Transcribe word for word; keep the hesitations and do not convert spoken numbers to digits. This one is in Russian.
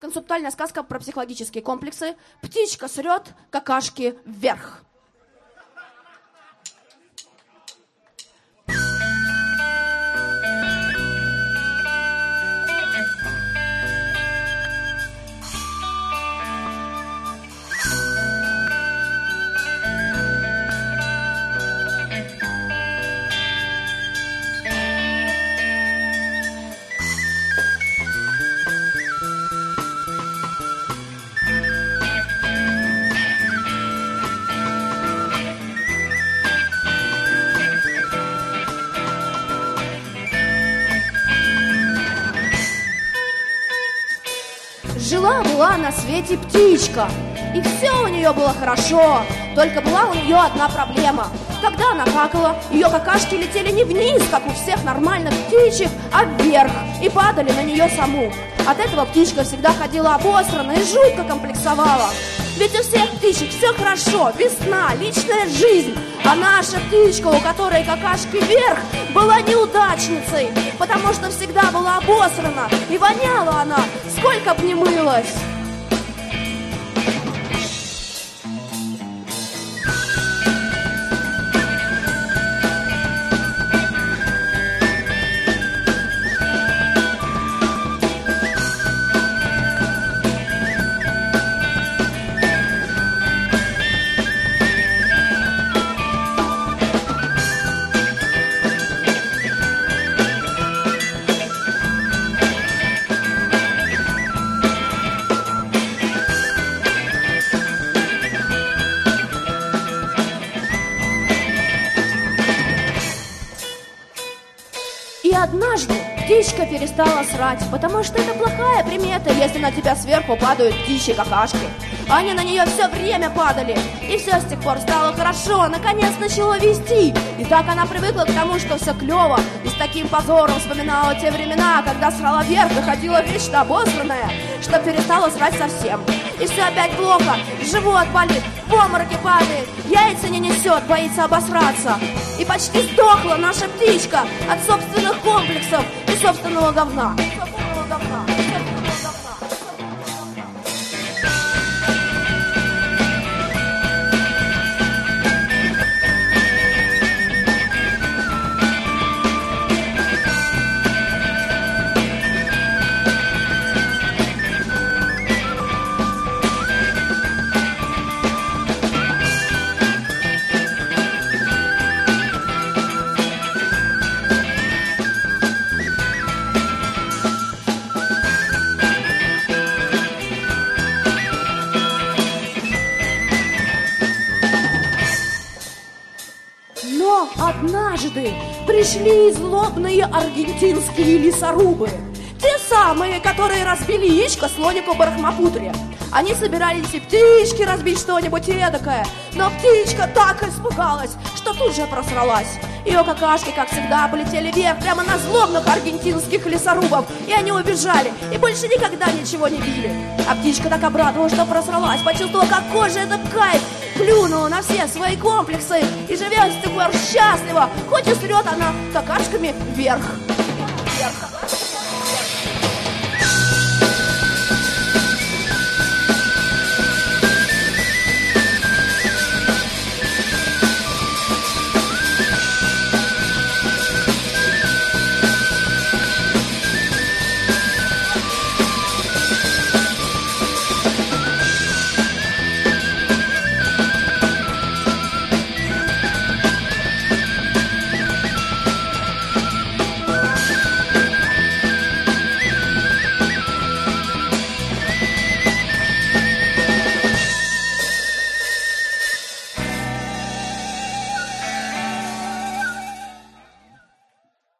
Концептуальная сказка про психологические комплексы. Птичка срет какашки вверх. Жила-была на свете птичка, и все у нее было хорошо. Только была у нее одна проблема. Когда она какала, ее какашки летели не вниз, как у всех нормальных птичек, а вверх, и падали на нее саму. От этого птичка всегда ходила обосрана и жутко комплексовала. Ведь у всех птичек все хорошо, весна, личная жизнь. А наша птичка, у которой какашки вверх, была неудачницей, потому что всегда была обосрана, и воняла она, сколько б ни мылась. И однажды птичка перестала срать, потому что это плохая примета, если на тебя сверху падают птичьи какашки. Они на нее все время падали, и все с тех пор стало хорошо, наконец начало вести. И так она привыкла к тому, что все клево, и с таким позором вспоминала те времена, когда срала вверх и ходила вечно обосранная, что перестала срать совсем. И все опять плохо, живот болит, в обмороке падает, яйца не несет, боится обосраться. И почти сдохла наша птичка от собственных комплексов и собственного говна. Собственного говна. Но однажды пришли злобные аргентинские лесорубы. Те самые, которые разбили яичко слонику Брахмапутре. Они собирались и птички разбить что-нибудь эдакое. Но птичка так испугалась, что тут же просралась. Ее какашки, как всегда, полетели вверх прямо на злобных аргентинских лесорубов. И они убежали, и больше никогда ничего не били. А птичка так обрадовалась, что просралась, почувствовала, какой же это кайф. Плюнула на все свои комплексы и живет с тех пор счастливо, хоть и срет она какашками вверх. Вверх.